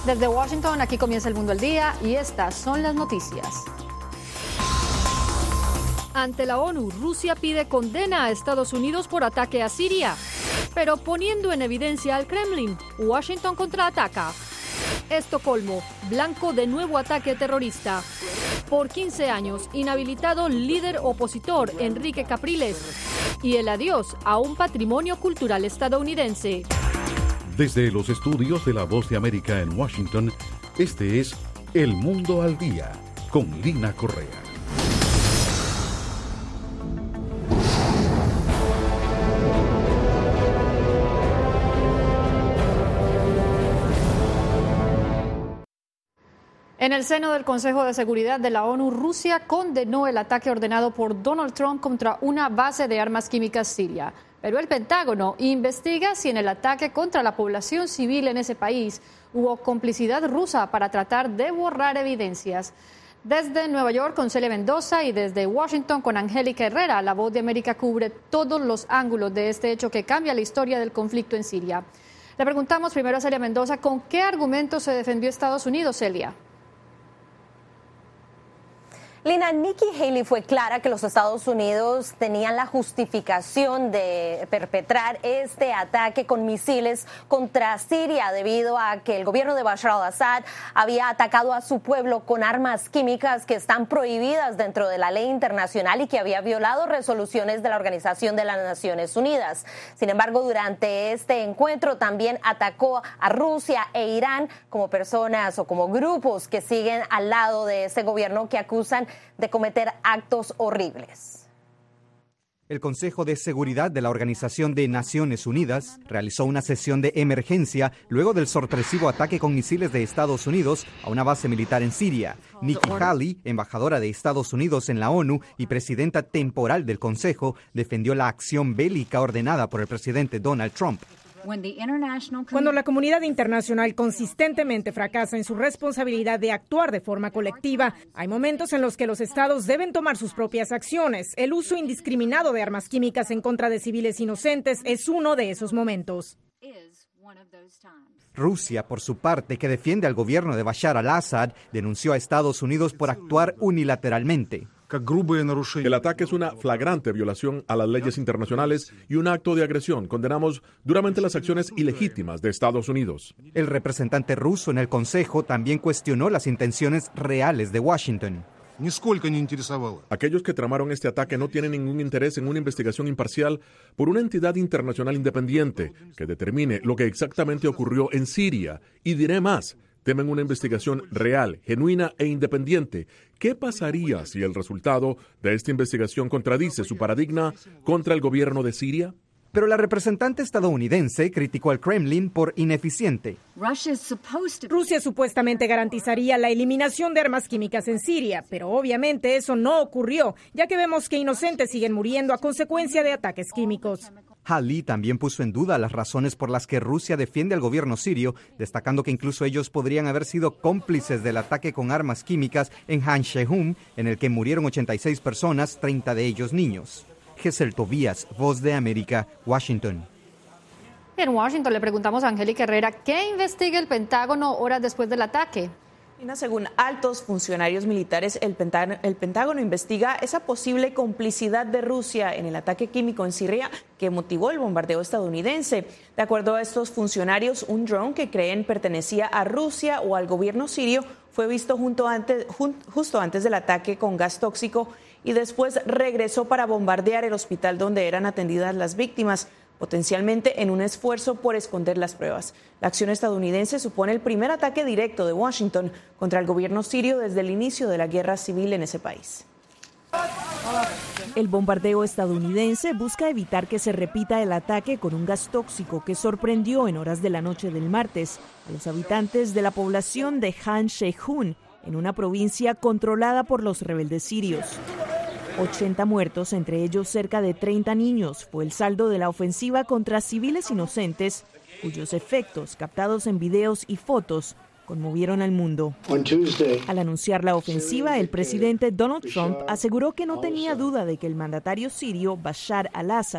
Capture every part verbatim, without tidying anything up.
Desde Washington, aquí comienza El Mundo al Día y estas son las noticias. Ante la ONU, Rusia pide condena a Estados Unidos por ataque a Siria, pero poniendo en evidencia al Kremlin, Washington contraataca. Estocolmo, blanco de nuevo ataque terrorista. Por quince años, inhabilitado líder opositor Enrique Capriles. Y el adiós a un patrimonio cultural estadounidense. Desde los estudios de La Voz de América en Washington, este es El Mundo al Día, con Lina Correa. En el seno del Consejo de Seguridad de la ONU, Rusia condenó el ataque ordenado por Donald Trump contra una base de armas químicas siria. Pero el Pentágono investiga si en el ataque contra la población civil en ese país hubo complicidad rusa para tratar de borrar evidencias. Desde Nueva York con Celia Mendoza y desde Washington con Angélica Herrera, La Voz de América cubre todos los ángulos de este hecho que cambia la historia del conflicto en Siria. Le preguntamos primero a Celia Mendoza, ¿con qué argumentos se defendió Estados Unidos, Celia? Lina, Nikki Haley fue clara que los Estados Unidos tenían la justificación de perpetrar este ataque con misiles contra Siria debido a que el gobierno de Bashar al-Assad había atacado a su pueblo con armas químicas que están prohibidas dentro de la ley internacional y que había violado resoluciones de la Organización de las Naciones Unidas. Sin embargo, durante este encuentro también atacó a Rusia e Irán como personas o como grupos que siguen al lado de este gobierno que acusan de cometer actos horribles. El Consejo de Seguridad de la Organización de Naciones Unidas realizó una sesión de emergencia luego del sorpresivo ataque con misiles de Estados Unidos a una base militar en Siria. Nikki Haley, embajadora de Estados Unidos en la ONU y presidenta temporal del Consejo, defendió la acción bélica ordenada por el presidente Donald Trump. Cuando la comunidad internacional consistentemente fracasa en su responsabilidad de actuar de forma colectiva, hay momentos en los que los estados deben tomar sus propias acciones. El uso indiscriminado de armas químicas en contra de civiles inocentes es uno de esos momentos. Rusia, por su parte, que defiende al gobierno de Bashar al-Assad, denunció a Estados Unidos por actuar unilateralmente. El ataque es una flagrante violación a las leyes internacionales y un acto de agresión. Condenamos duramente las acciones ilegítimas de Estados Unidos. El representante ruso en el Consejo también cuestionó las intenciones reales de Washington. Aquellos que tramaron este ataque no tienen ningún interés en una investigación imparcial por una entidad internacional independiente que determine lo que exactamente ocurrió en Siria. Y diré más. Temen una investigación real, genuina e independiente. ¿Qué pasaría si el resultado de esta investigación contradice su paradigma contra el gobierno de Siria? Pero la representante estadounidense criticó al Kremlin por ineficiente. Rusia supuestamente garantizaría la eliminación de armas químicas en Siria, pero obviamente eso no ocurrió, ya que vemos que inocentes siguen muriendo a consecuencia de ataques químicos. Haley también puso en duda las razones por las que Rusia defiende al gobierno sirio, destacando que incluso ellos podrían haber sido cómplices del ataque con armas químicas en Han Shehum, en el que murieron ochenta y seis personas, treinta de ellos niños. Gesell Tobías, Voz de América, Washington. En Washington le preguntamos a Angélica Herrera, ¿qué investiga el Pentágono horas después del ataque? Según altos funcionarios militares, el Pentágono, el Pentágono investiga esa posible complicidad de Rusia en el ataque químico en Siria que motivó el bombardeo estadounidense. De acuerdo a estos funcionarios, un dron que creen pertenecía a Rusia o al gobierno sirio fue visto junto antes, jun, justo antes del ataque con gas tóxico y después regresó para bombardear el hospital donde eran atendidas las víctimas, potencialmente en un esfuerzo por esconder las pruebas. La acción estadounidense supone el primer ataque directo de Washington contra el gobierno sirio desde el inicio de la guerra civil en ese país. El bombardeo estadounidense busca evitar que se repita el ataque con un gas tóxico que sorprendió en horas de la noche del martes a los habitantes de la población de Han Shehun, en una provincia controlada por los rebeldes sirios. ochenta muertos, entre ellos cerca de treinta niños, fue el saldo de la ofensiva contra civiles inocentes, cuyos efectos, captados en videos y fotos, conmovieron al mundo. Al anunciar la ofensiva, el presidente Donald Trump aseguró que no tenía duda de que el mandatario sirio Bashar al-Assad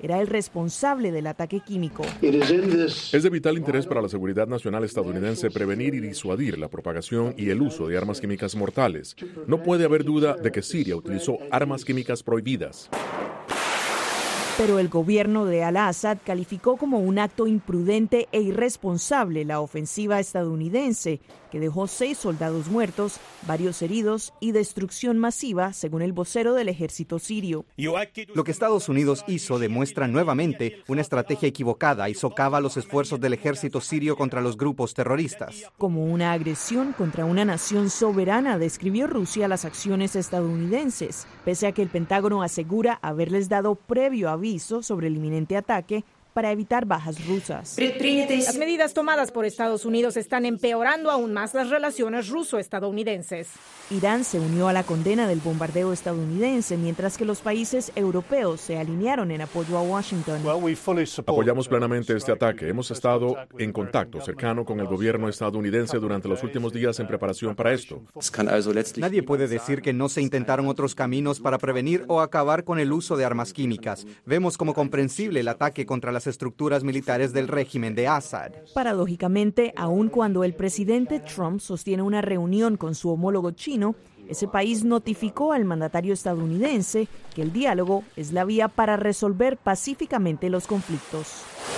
era el responsable del ataque químico. Es de vital interés para la seguridad nacional estadounidense prevenir y disuadir la propagación y el uso de armas químicas mortales. No puede haber duda de que Siria utilizó armas químicas prohibidas. Pero el gobierno de al-Assad calificó como un acto imprudente e irresponsable la ofensiva estadounidense, que dejó seis soldados muertos, varios heridos y destrucción masiva, según el vocero del ejército sirio. Lo que Estados Unidos hizo demuestra nuevamente una estrategia equivocada y socava los esfuerzos del ejército sirio contra los grupos terroristas. Como una agresión contra una nación soberana, describió Rusia las acciones estadounidenses, pese a que el Pentágono asegura haberles dado previo aviso sobre el inminente ataque para evitar bajas rusas. Las medidas tomadas por Estados Unidos están empeorando aún más las relaciones ruso-estadounidenses. Irán se unió a la condena del bombardeo estadounidense, mientras que los países europeos se alinearon en apoyo a Washington. Apoyamos plenamente este ataque. Hemos estado en contacto cercano con el gobierno estadounidense durante los últimos días en preparación para esto. Nadie puede decir que no se intentaron otros caminos para prevenir o acabar con el uso de armas químicas. Vemos como comprensible el ataque contra las estructuras militares del régimen de Assad. Paradójicamente, aun cuando el presidente Trump sostiene una reunión con su homólogo chino, ese país notificó al mandatario estadounidense que el diálogo es la vía para resolver pacíficamente los conflictos.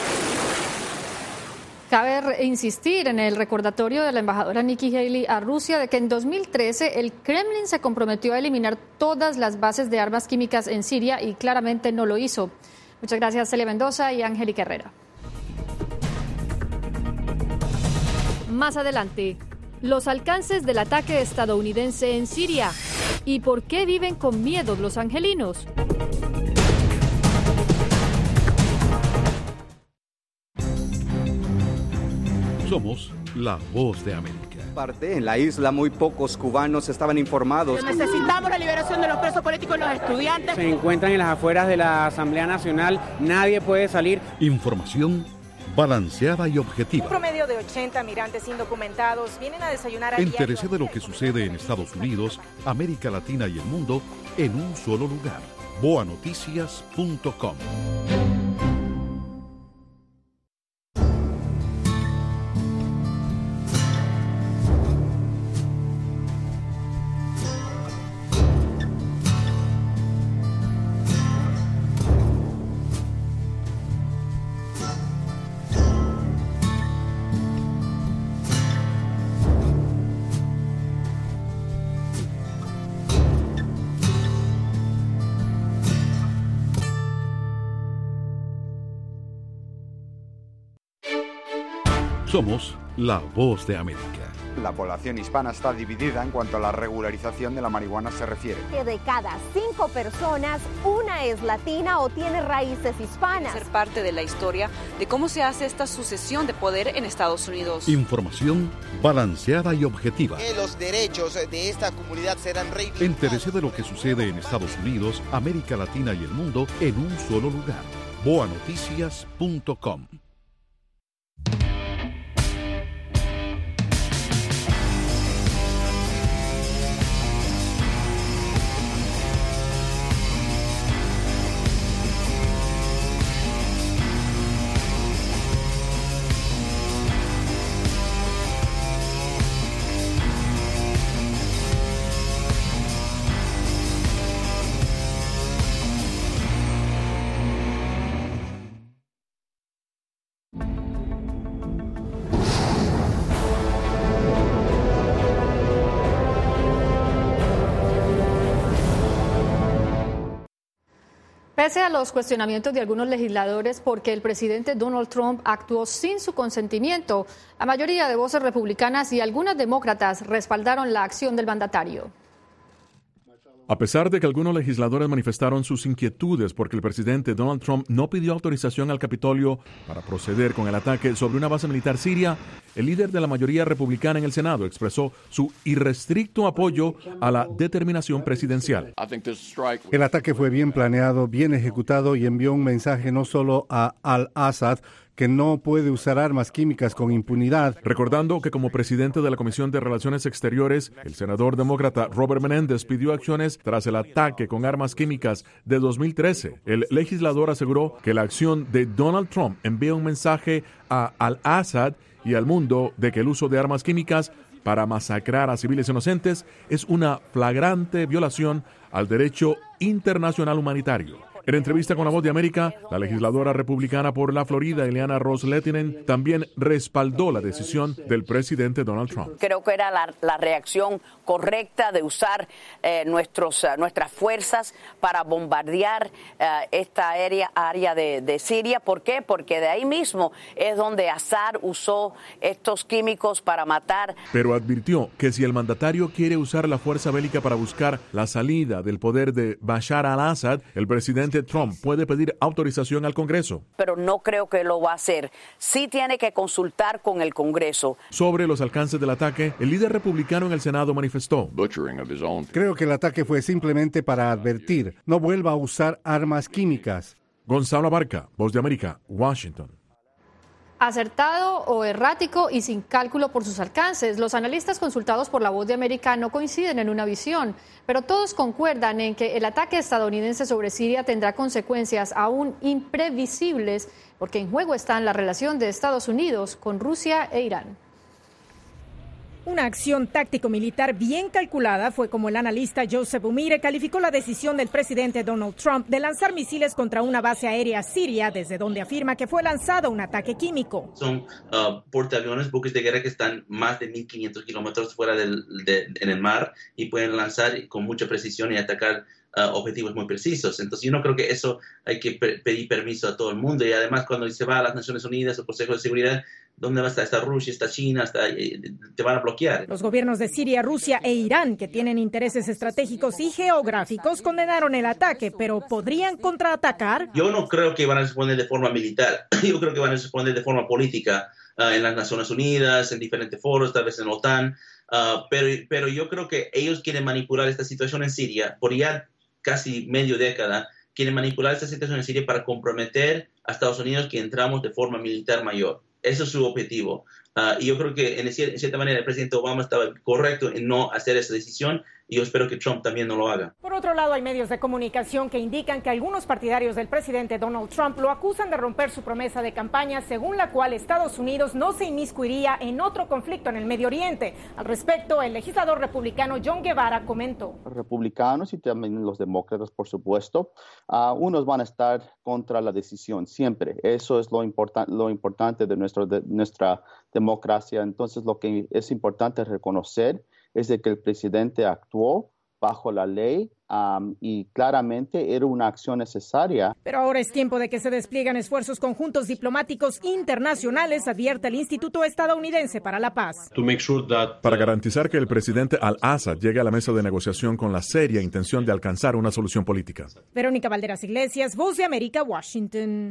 Cabe insistir en el recordatorio de la embajadora Nikki Haley a Rusia de que en dos mil trece el Kremlin se comprometió a eliminar todas las bases de armas químicas en Siria y claramente no lo hizo. Muchas gracias, Celia Mendoza y Angélica Herrera. Más adelante, los alcances del ataque estadounidense en Siria y por qué viven con miedo los angelinos. Somos la voz de América. En la isla muy pocos cubanos estaban informados. Necesitamos la liberación de los presos políticos y los estudiantes. Se encuentran en las afueras de la Asamblea Nacional, nadie puede salir. Información balanceada y objetiva. Un promedio de ochenta migrantes indocumentados vienen a desayunar a diario. Entérese de lo que sucede en Estados Unidos, América Latina y el mundo en un solo lugar. boa noticias punto com. Somos la voz de América. La población hispana está dividida en cuanto a la regularización de la marihuana se refiere. Que de cada cinco personas, una es latina o tiene raíces hispanas. Ser parte de la historia de cómo se hace esta sucesión de poder en Estados Unidos. Información balanceada y objetiva. Que los derechos de esta comunidad serán reivindicados. Entérese de lo que sucede en Estados Unidos, América Latina y el mundo en un solo lugar. boa noticias punto com. Pese a los cuestionamientos de algunos legisladores porque el presidente Donald Trump actuó sin su consentimiento, la mayoría de voces republicanas y algunas demócratas respaldaron la acción del mandatario. A pesar de que algunos legisladores manifestaron sus inquietudes porque el presidente Donald Trump no pidió autorización al Capitolio para proceder con el ataque sobre una base militar siria, el líder de la mayoría republicana en el Senado expresó su irrestricto apoyo a la determinación presidencial. El ataque fue bien planeado, bien ejecutado y envió un mensaje no solo a al-Assad, que no puede usar armas químicas con impunidad. Recordando que como presidente de la Comisión de Relaciones Exteriores, el senador demócrata Robert Menéndez pidió acciones tras el ataque con armas químicas de dos mil trece. El legislador aseguró que la acción de Donald Trump envía un mensaje a Al-Assad y al mundo de que el uso de armas químicas para masacrar a civiles inocentes es una flagrante violación al derecho internacional humanitario. En entrevista con La Voz de América, la legisladora republicana por la Florida, Ileana Ros-Lehtinen, también respaldó la decisión del presidente Donald Trump. Creo que era la, la reacción correcta de usar eh, nuestros, uh, nuestras fuerzas para bombardear uh, esta área, área de, de Siria. ¿Por qué? Porque de ahí mismo es donde Assad usó estos químicos para matar. Pero advirtió que si el mandatario quiere usar la fuerza bélica para buscar la salida del poder de Bashar al-Assad, el presidente Trump puede pedir autorización al Congreso. Pero no creo que lo va a hacer. Sí tiene que consultar con el Congreso. Sobre los alcances del ataque, el líder republicano en el Senado manifestó: Creo que el ataque fue simplemente para advertir, no vuelva a usar armas químicas. Gonzalo Abarca, Voz de América, Washington. Acertado o errático y sin cálculo por sus alcances, los analistas consultados por La Voz de América no coinciden en una visión, pero todos concuerdan en que el ataque estadounidense sobre Siria tendrá consecuencias aún imprevisibles, porque en juego está la relación de Estados Unidos con Rusia e Irán. Una acción táctico-militar bien calculada fue como el analista Joseph Umire calificó la decisión del presidente Donald Trump de lanzar misiles contra una base aérea siria, desde donde afirma que fue lanzado un ataque químico. Son uh, portaaviones, buques de guerra que están más de mil quinientos kilómetros fuera del, de, en el mar y pueden lanzar con mucha precisión y atacar Uh, objetivos muy precisos. Entonces yo no creo que eso hay que pe- pedir permiso a todo el mundo, y además cuando se va a las Naciones Unidas o Consejo de Seguridad, ¿dónde va a estar? Está Rusia, está China, está, eh, te van a bloquear. Los gobiernos de Siria, Rusia e Irán, que tienen intereses estratégicos y geográficos, condenaron el ataque, pero ¿podrían contraatacar? Yo no creo que van a responder de forma militar, yo creo que van a responder de forma política uh, en las Naciones Unidas, en diferentes foros, tal vez en la OTAN, uh, pero, pero yo creo que ellos quieren manipular esta situación en Siria por ya casi medio década, quieren manipular esta situación en Siria para comprometer a Estados Unidos que entramos de forma militar mayor. Ese es su objetivo. Uh, y yo creo que en, en cierta manera el presidente Obama estaba correcto en no hacer esa decisión, y yo espero que Trump también no lo haga. Por otro lado, hay medios de comunicación que indican que algunos partidarios del presidente Donald Trump lo acusan de romper su promesa de campaña, según la cual Estados Unidos no se inmiscuiría en otro conflicto en el Medio Oriente. Al respecto, el legislador republicano John Guevara comentó: Los republicanos y también los demócratas, por supuesto, uh, unos van a estar contra la decisión siempre. Eso es lo, importan- lo importante de, nuestro, de nuestra democracia. Entonces, lo que es importante reconocer es de que el presidente actuó bajo la ley um, y claramente era una acción necesaria. Pero ahora es tiempo de que se despliegan esfuerzos conjuntos diplomáticos internacionales, advierte el Instituto Estadounidense para la Paz. Para garantizar que el presidente al-Assad llegue a la mesa de negociación con la seria intención de alcanzar una solución política. Verónica Valderas Iglesias, Voz de América, Washington.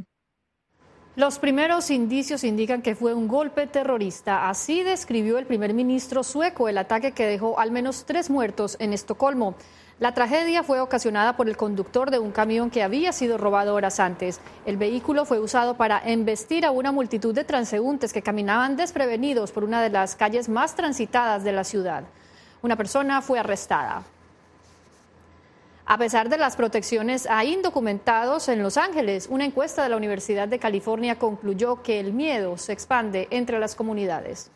Los primeros indicios indican que fue un golpe terrorista. Así describió el primer ministro sueco el ataque que dejó al menos tres muertos en Estocolmo. La tragedia fue ocasionada por el conductor de un camión que había sido robado horas antes. El vehículo fue usado para embestir a una multitud de transeúntes que caminaban desprevenidos por una de las calles más transitadas de la ciudad. Una persona fue arrestada. A pesar de las protecciones a indocumentados en Los Ángeles, una encuesta de la Universidad de California concluyó que el miedo se expande entre las comunidades.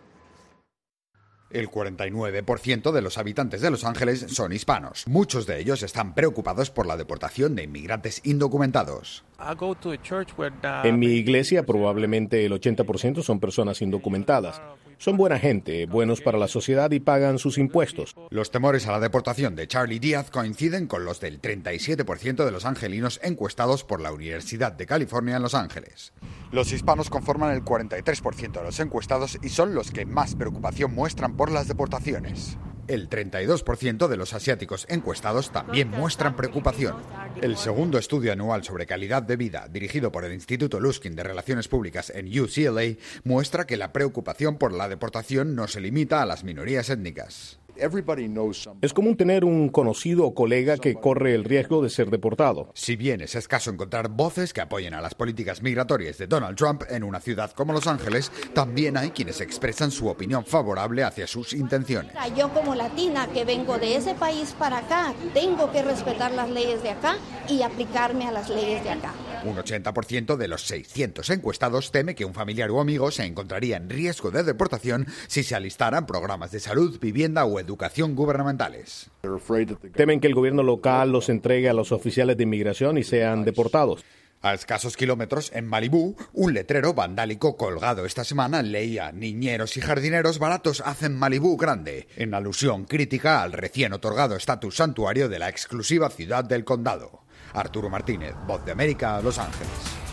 El cuarenta y nueve por ciento de los habitantes de Los Ángeles son hispanos. Muchos de ellos están preocupados por la deportación de inmigrantes indocumentados. En mi iglesia probablemente el ochenta por ciento son personas indocumentadas. Son buena gente, buenos para la sociedad y pagan sus impuestos. Los temores a la deportación de Charlie Díaz coinciden con los del treinta y siete por ciento de los angelinos encuestados por la Universidad de California en Los Ángeles. Los hispanos conforman el cuarenta y tres por ciento de los encuestados y son los que más preocupación muestran por las deportaciones. El treinta y dos por ciento de los asiáticos encuestados también muestran preocupación. El segundo estudio anual sobre calidad de vida, dirigido por el Instituto Luskin de Relaciones Públicas en U C L A, muestra que la preocupación por la deportación no se limita a las minorías étnicas. Es común tener un conocido o colega que corre el riesgo de ser deportado. Si bien es escaso encontrar voces que apoyen a las políticas migratorias de Donald Trump en una ciudad como Los Ángeles, también hay quienes expresan su opinión favorable hacia sus intenciones. Yo como latina que vengo de ese país para acá, tengo que respetar las leyes de acá y aplicarme a las leyes de acá. Un ochenta por ciento de los seiscientos encuestados teme que un familiar o amigo se encontraría en riesgo de deportación si se alistaran programas de salud, vivienda o educación gubernamentales. Temen que el gobierno local los entregue a los oficiales de inmigración y sean deportados. A escasos kilómetros, en Malibú, un letrero vandálico colgado esta semana leía «Niñeros y jardineros baratos hacen Malibú grande», en alusión crítica al recién otorgado estatus santuario de la exclusiva ciudad del condado. Arturo Martínez, Voz de América, Los Ángeles.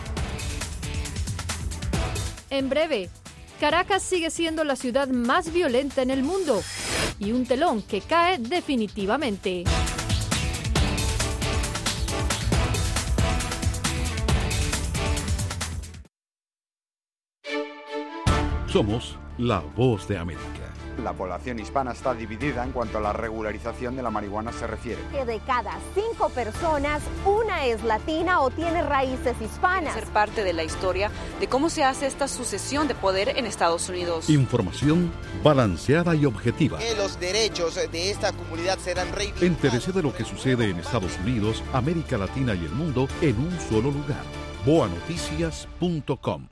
En breve, Caracas sigue siendo la ciudad más violenta en el mundo y un telón que cae definitivamente. Somos la Voz de América. La población hispana está dividida en cuanto a la regularización de la marihuana se refiere. Que de cada cinco personas, una es latina o tiene raíces hispanas. Ser parte de la historia de cómo se hace esta sucesión de poder en Estados Unidos. Información balanceada y objetiva. Que los derechos de esta comunidad serán reivindicados. Entérese de lo que sucede en Estados Unidos, América Latina y el mundo en un solo lugar. boa noticias punto com.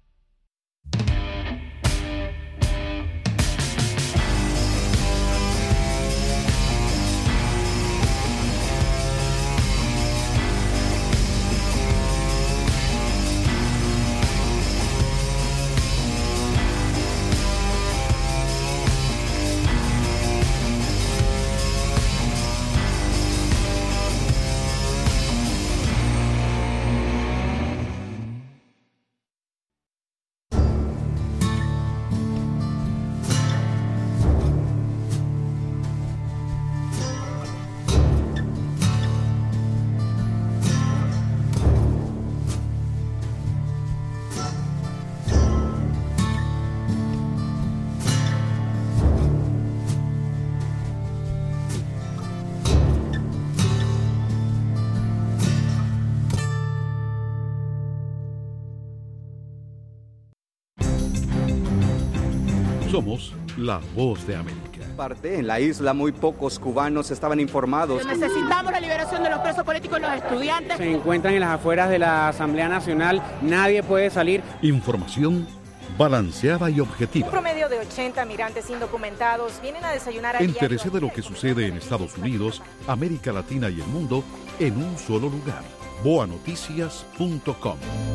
Somos la Voz de América. Parte en la isla muy pocos cubanos estaban informados. Necesitamos la liberación de los presos políticos y los estudiantes. Se encuentran en las afueras de la Asamblea Nacional, nadie puede salir. Información balanceada y objetiva. Un promedio de ochenta migrantes indocumentados vienen a desayunar a Entérese de lo que sucede en Estados Unidos, América Latina y el mundo en un solo lugar. boa noticias punto com.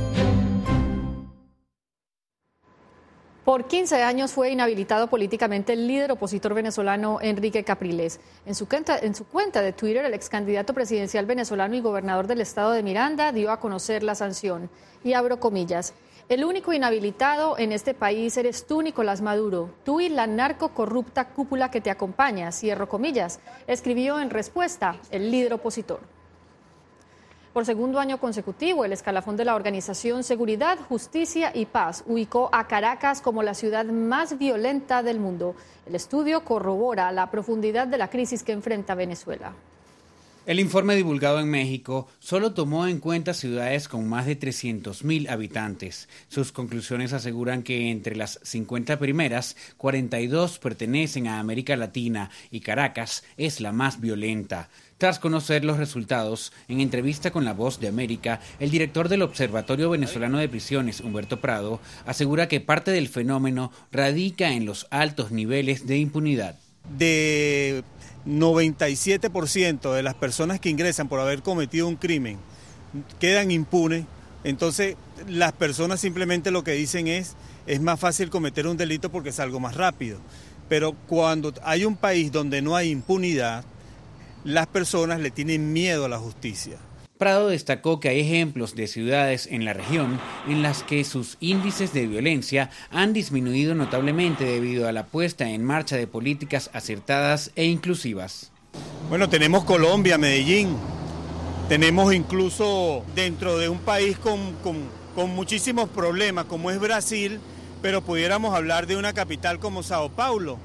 Por quince años fue inhabilitado políticamente el líder opositor venezolano Enrique Capriles. En su, cuenta, en su cuenta de Twitter, el ex candidato presidencial venezolano y gobernador del estado de Miranda dio a conocer la sanción. Y abro comillas. El único inhabilitado en este país eres tú, Nicolás Maduro. Tú y la narcocorrupta cúpula que te acompaña, cierro comillas, escribió en respuesta el líder opositor. Por segundo año consecutivo, el escalafón de la organización Seguridad, Justicia y Paz ubicó a Caracas como la ciudad más violenta del mundo. El estudio corrobora la profundidad de la crisis que enfrenta Venezuela. El informe divulgado en México solo tomó en cuenta ciudades con más de trescientos mil habitantes. Sus conclusiones aseguran que entre las cincuenta primeras, cuarenta y dos pertenecen a América Latina y Caracas es la más violenta. Tras conocer los resultados, en entrevista con La Voz de América, el director del Observatorio Venezolano de Prisiones, Humberto Prado, asegura que parte del fenómeno radica en los altos niveles de impunidad. De noventa y siete por ciento de las personas que ingresan por haber cometido un crimen quedan impunes, entonces las personas simplemente lo que dicen es, es más fácil cometer un delito porque es algo más rápido. Pero cuando hay un país donde no hay impunidad, las personas le tienen miedo a la justicia. Prado destacó que hay ejemplos de ciudades en la región en las que sus índices de violencia han disminuido notablemente debido a la puesta en marcha de políticas acertadas e inclusivas. Bueno, tenemos Colombia, Medellín, tenemos incluso dentro de un país con, con, con muchísimos problemas como es Brasil, pero pudiéramos hablar de una capital como Sao Paulo,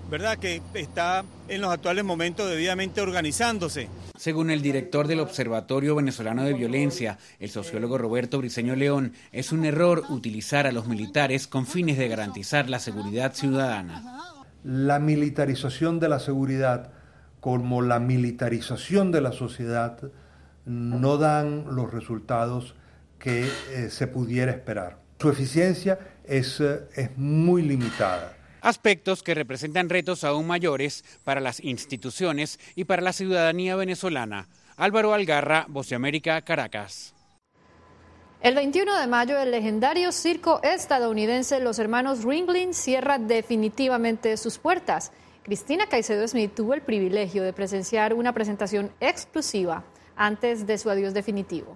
¿verdad?, que está en los actuales momentos debidamente organizándose. Según el director del Observatorio Venezolano de Violencia, el sociólogo Roberto Briceño León, es un error utilizar a los militares con fines de garantizar la seguridad ciudadana. La militarización de la seguridad como la militarización de la sociedad no dan los resultados que eh, se pudiera esperar. Su eficiencia es, eh, es muy limitada. Aspectos que representan retos aún mayores para las instituciones y para la ciudadanía venezolana. Álvaro Algarra, Voz de América, Caracas. El veintiuno de mayo, el legendario circo estadounidense Los Hermanos Ringling cierra definitivamente sus puertas. Cristina Caicedo Smith tuvo el privilegio de presenciar una presentación exclusiva antes de su adiós definitivo.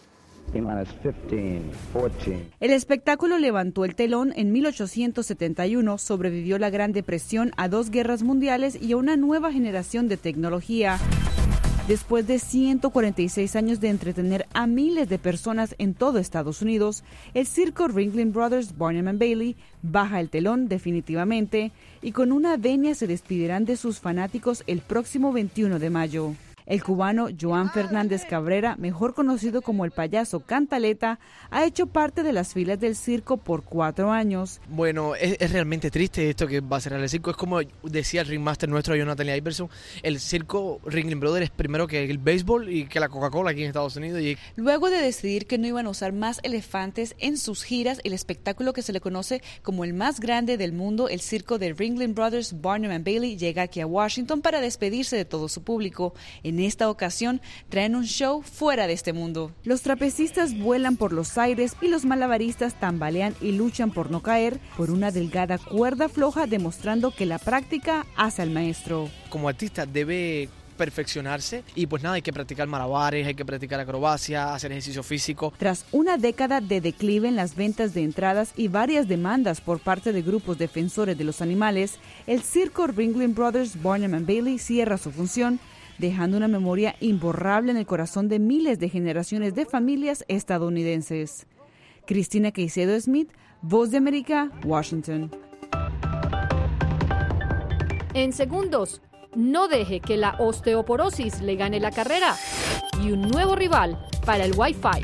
El espectáculo levantó el telón en mil ochocientos setenta y uno, sobrevivió la Gran Depresión, a dos guerras mundiales y a una nueva generación de tecnología. Después de ciento cuarenta y seis años de entretener a miles de personas en todo Estados Unidos, el circo Ringling Brothers Barnum and Bailey baja el telón definitivamente y con una venia se despedirán de sus fanáticos el próximo veintiuno de mayo. El cubano Joan Fernández Cabrera, mejor conocido como el payaso Cantaleta, ha hecho parte de las filas del circo por cuatro años. Bueno, es, es realmente triste esto que va a cerrar el circo. Es como decía el ringmaster nuestro, Jonathan Lee Iverson, el circo Ringling Brothers es primero que el béisbol y que la Coca-Cola aquí en Estados Unidos. Y... Luego de decidir que no iban a usar más elefantes en sus giras, el espectáculo que se le conoce como el más grande del mundo, el circo de Ringling Brothers Barnum and Bailey, llega aquí a Washington para despedirse de todo su público. En esta ocasión traen un show fuera de este mundo. Los trapecistas vuelan por los aires y los malabaristas tambalean y luchan por no caer por una delgada cuerda floja, demostrando que la práctica hace al maestro. Como artista debe perfeccionarse y pues nada, hay que practicar malabares, hay que practicar acrobacia, hacer ejercicio físico. Tras una década de declive en las ventas de entradas y varias demandas por parte de grupos defensores de los animales, el circo Ringling Brothers Barnum and Bailey cierra su función, dejando una memoria imborrable en el corazón de miles de generaciones de familias estadounidenses. Cristina Caicedo Smith, Voz de América, Washington. En segundos, no deje que la osteoporosis le gane la carrera. Y un nuevo rival para el Wi-Fi.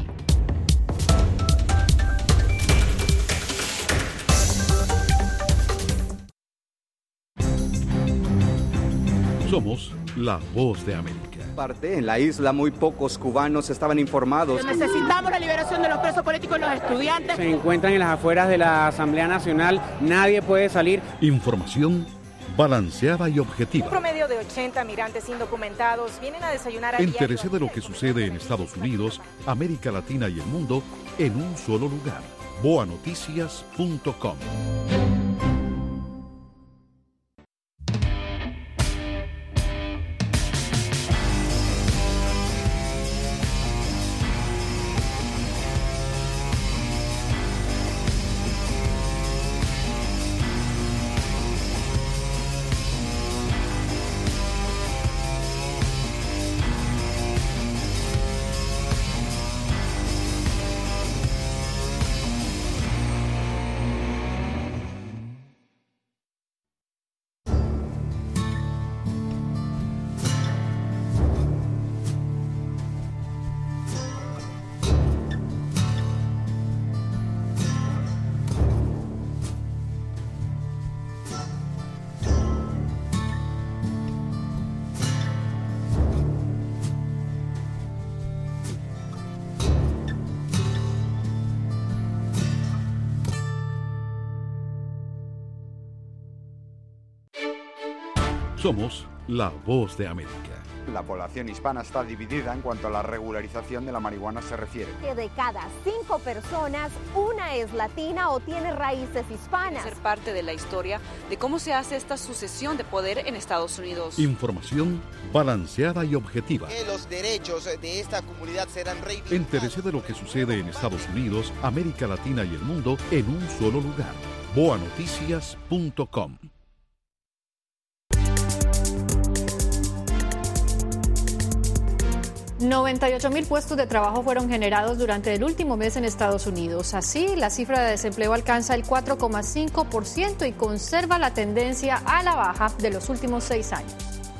Somos la Voz de América. En la isla muy pocos cubanos estaban informados. Necesitamos la liberación de los presos políticos y los estudiantes. Se encuentran en las afueras de la Asamblea Nacional, nadie puede salir. Información balanceada y objetiva. Un promedio de ochenta migrantes indocumentados vienen a desayunar a Entérese de lo que sucede en Estados Unidos, América Latina y el mundo en un solo lugar. boa noticias punto com. Somos la Voz de América. La población hispana está dividida en cuanto a la regularización de la marihuana se refiere. Que de cada cinco personas, una es latina o tiene raíces hispanas. Ser parte de la historia de cómo se hace esta sucesión de poder en Estados Unidos. Información balanceada y objetiva. Que los derechos de esta comunidad serán reivindicados. Entérese de lo que sucede en Estados Unidos, América Latina y el mundo en un solo lugar. boa noticias punto com. noventa y ocho mil puestos de trabajo fueron generados durante el último mes en Estados Unidos. Así, la cifra de desempleo alcanza el cuatro coma cinco por ciento y conserva la tendencia a la baja de los últimos seis años.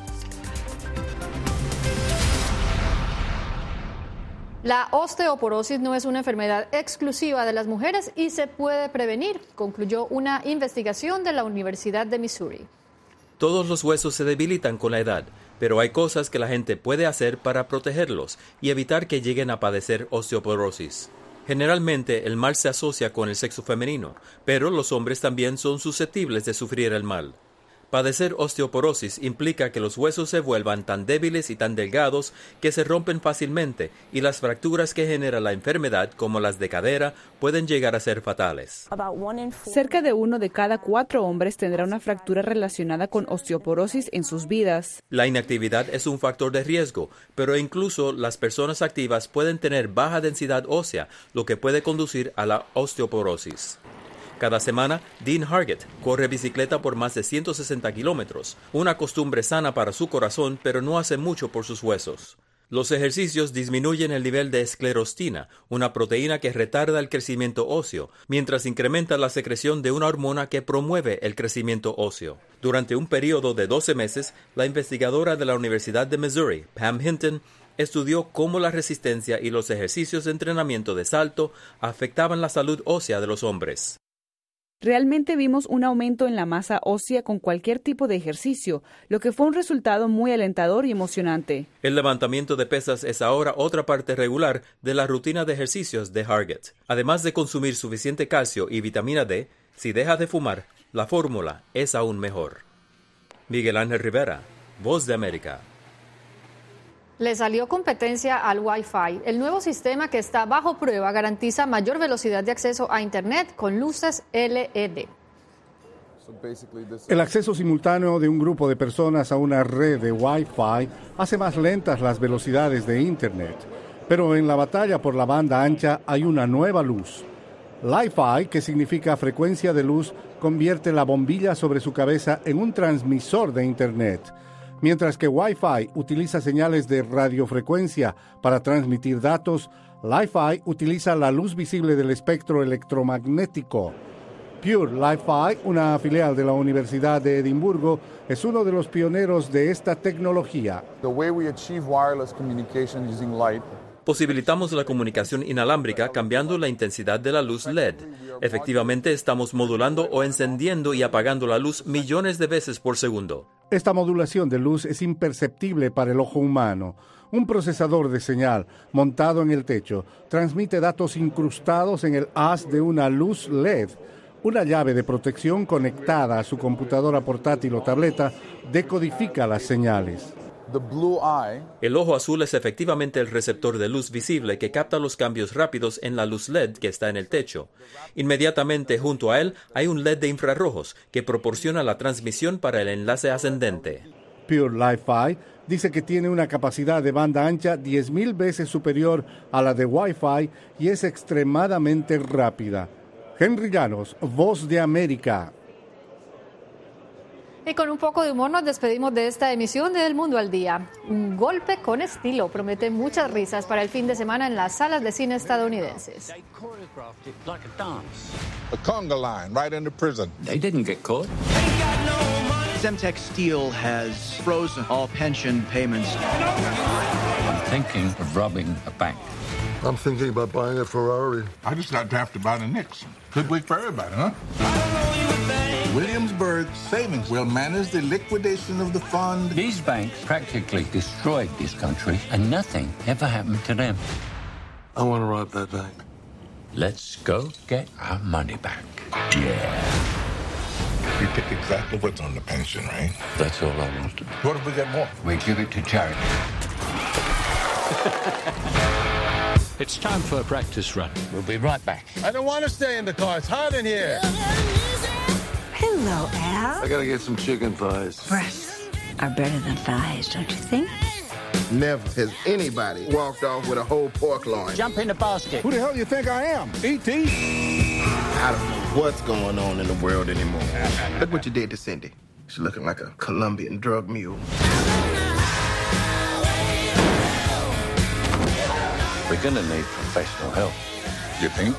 La osteoporosis no es una enfermedad exclusiva de las mujeres y se puede prevenir, concluyó una investigación de la Universidad de Missouri. Todos los huesos se debilitan con la edad, pero hay cosas que la gente puede hacer para protegerlos y evitar que lleguen a padecer osteoporosis. Generalmente el mal se asocia con el sexo femenino, pero los hombres también son susceptibles de sufrir el mal. Padecer osteoporosis implica que los huesos se vuelvan tan débiles y tan delgados que se rompen fácilmente y las fracturas que genera la enfermedad, como las de cadera, pueden llegar a ser fatales. Cerca de uno de cada cuatro hombres tendrá una fractura relacionada con osteoporosis en sus vidas. La inactividad es un factor de riesgo, pero incluso las personas activas pueden tener baja densidad ósea, lo que puede conducir a la osteoporosis. Cada semana, Dean Hargett corre bicicleta por más de ciento sesenta kilómetros, una costumbre sana para su corazón, pero no hace mucho por sus huesos. Los ejercicios disminuyen el nivel de esclerostina, una proteína que retarda el crecimiento óseo, mientras incrementa la secreción de una hormona que promueve el crecimiento óseo. Durante un periodo de doce meses, la investigadora de la Universidad de Missouri, Pam Hinton, estudió cómo la resistencia y los ejercicios de entrenamiento de salto afectaban la salud ósea de los hombres. Realmente vimos un aumento en la masa ósea con cualquier tipo de ejercicio, lo que fue un resultado muy alentador y emocionante. El levantamiento de pesas es ahora otra parte regular de la rutina de ejercicios de Hargett. Además de consumir suficiente calcio y vitamina D, si deja de fumar, la fórmula es aún mejor. Miguel Ángel Rivera, Voz de América. Le salió competencia al Wi-Fi. El nuevo sistema que está bajo prueba garantiza mayor velocidad de acceso a Internet con luces L E D. El acceso simultáneo de un grupo de personas a una red de Wi-Fi hace más lentas las velocidades de Internet. Pero en la batalla por la banda ancha hay una nueva luz. Li-Fi, que significa frecuencia de luz, convierte la bombilla sobre su cabeza en un transmisor de Internet. Mientras que Wi-Fi utiliza señales de radiofrecuencia para transmitir datos, Li-Fi utiliza la luz visible del espectro electromagnético. Pure Li-Fi, una filial de la Universidad de Edimburgo, es uno de los pioneros de esta tecnología. The way we achieve wireless communication using light. Posibilitamos la comunicación inalámbrica cambiando la intensidad de la luz L E D. Efectivamente, estamos modulando o encendiendo y apagando la luz millones de veces por segundo. Esta modulación de luz es imperceptible para el ojo humano. Un procesador de señal montado en el techo transmite datos incrustados en el haz de una luz L E D. Una llave de protección conectada a su computadora portátil o tableta decodifica las señales. The blue eye. El ojo azul es efectivamente el receptor de luz visible que capta los cambios rápidos en la luz L E D que está en el techo. Inmediatamente junto a él hay un L E D de infrarrojos que proporciona la transmisión para el enlace ascendente. Pure Li-Fi dice que tiene una capacidad de banda ancha diez mil veces superior a la de Wi-Fi y es extremadamente rápida. Henry Llanos, Voz de América. Y con un poco de humor nos despedimos de esta emisión de El Mundo al Día. Un golpe con estilo promete muchas risas para el fin de semana en las salas de cine estadounidenses. A conga line right into prison. They didn't get caught. Semtex Steel has frozen all pension payments. I'm thinking of robbing a bank. I'm thinking about buying a Ferrari. I just got drafted by the Knicks. Good week for everybody, huh? Williamsburg Savings will manage the liquidation of the fund. These banks practically destroyed this country, and nothing ever happened to them. I want to rob that bank. Let's go get our money back. Yeah. You pick exactly what's on the pension, right? That's all I wanted. What if we get more? We give it to charity. It's time for a practice run. We'll be right back. I don't want to stay in the car. It's hot in here. Hello, Al. I gotta get some chicken thighs. Breasts are better than thighs, don't you think? Never has anybody walked off with a whole pork loin. Jump in the basket. Who the hell do you think I am? E T? I don't know what's going on in the world anymore. Look what you did to Cindy. She's looking like a Colombian drug mule. We're gonna need professional help. You think?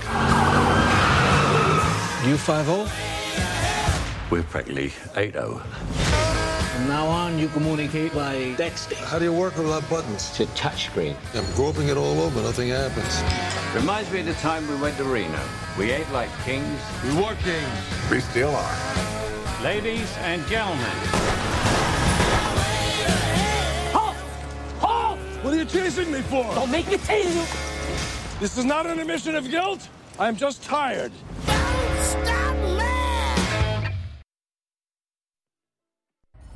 You five oh? We're practically eight oh. From now on, you communicate by texting. How do you work without buttons? It's a touchscreen. I'm groping it all over, nothing happens. Reminds me of the time we went to Reno. We ate like kings. We were kings. We still are. Ladies and gentlemen. Halt! Halt! What are you chasing me for? Don't make me tase you. This is not an admission of guilt. I'm just tired. Don't stop!